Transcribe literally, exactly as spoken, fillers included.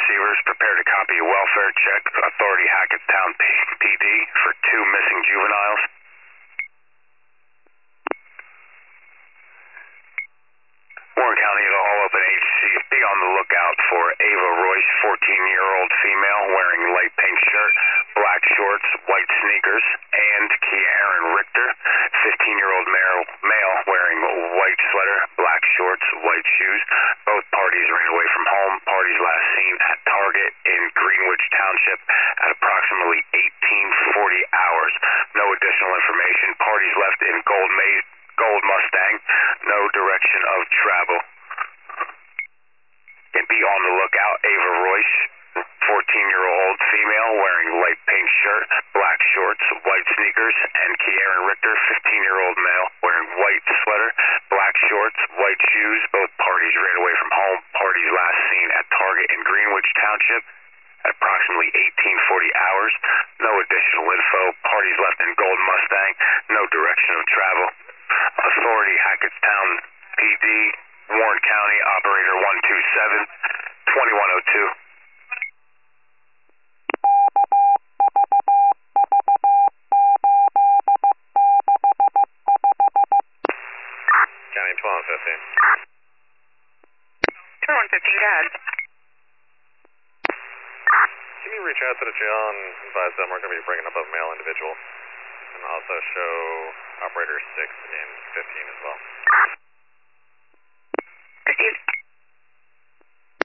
receivers, prepare to copy a welfare check. Authority Hackettstown P D for two missing juveniles. Warren County to all open H C. Be on the lookout for Ava Royce, fourteen-year-old female, wearing light pink shirt, black shorts, white sneakers, and Kieran Richter, fifteen-year-old male, male, wearing white sweater, black shorts, white shoes. Both parties ran away from home. Parties last seen at Target in Greenwich Township at approximately eighteen forty hours. No additional information. Parties left in Gold Maze. Gold Mustang, no direction of travel. And be on the lookout, Ava Royce, fourteen-year-old female, wearing light pink shirt, black shorts, white sneakers, and Kieran Richter, fifteen-year-old male, wearing white sweater, black shorts, white shoes. Both parties ran away from home. Parties last seen at Target in Greenwich Township at approximately eighteen forty hours. No additional info. Parties left in Gold Mustang, no direction of travel. Authority Hackettstown P D, Warren County, Operator one two seven, twenty-one oh two. County twelve fifteen. twenty-one fifteen, go ahead. Can you reach out to the jail and advise them we're going to be bringing up a male individual? And also show Operator six in fifteen as well. Received.